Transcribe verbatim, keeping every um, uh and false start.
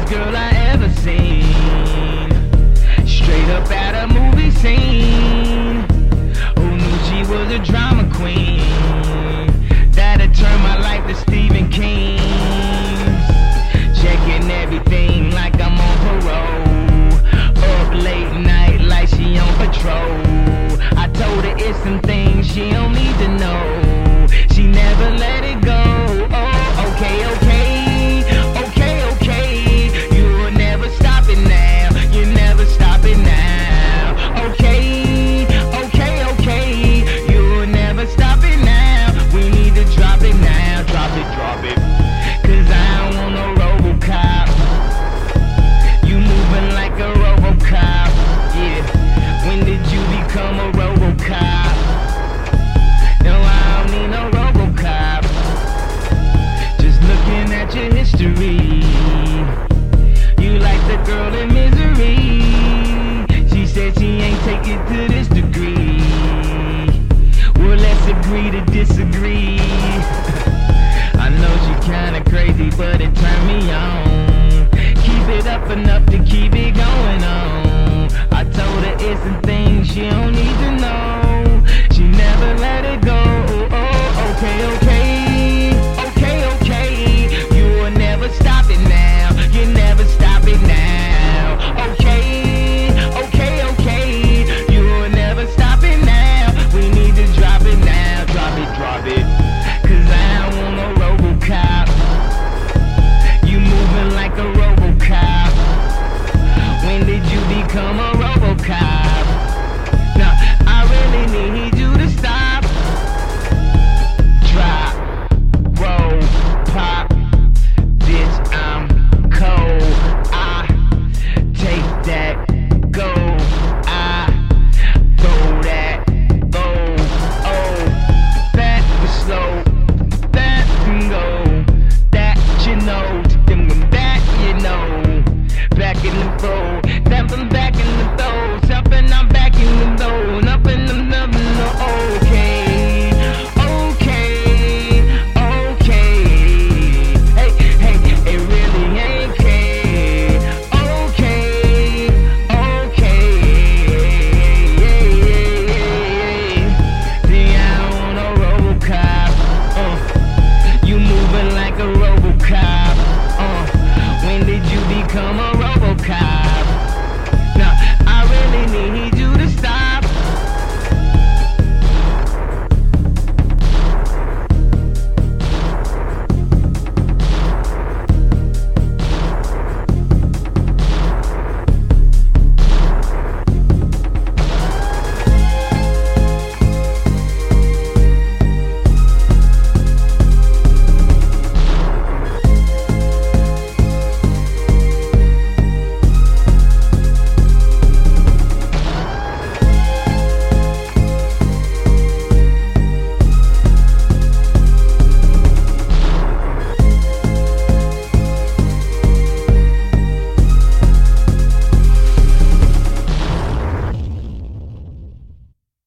baddest girl I ever seen. Straight up at a movie scene. Who knew she was a drama queen? That'd turn my life to Stephen King. Checking everything like I'm on parole. Up late night like she on patrol. I told her it's some things she don't need to know. She never let it go. Oh, okay, okay, okay, okay. You will never stop it now. You never stop it now. Okay, okay, okay. You will never stop it now. We need to drop it now. Drop it, drop it. Cause I don't want no RoboCop. You moving like a RoboCop. Yeah. When did you become a RoboCop? No, I don't need no RoboCop. Just looking at your history. You like the girl in Misery. She said she ain't take it to this degree. Well, let's agree to disagree. I know she kinda crazy, but it turned me on.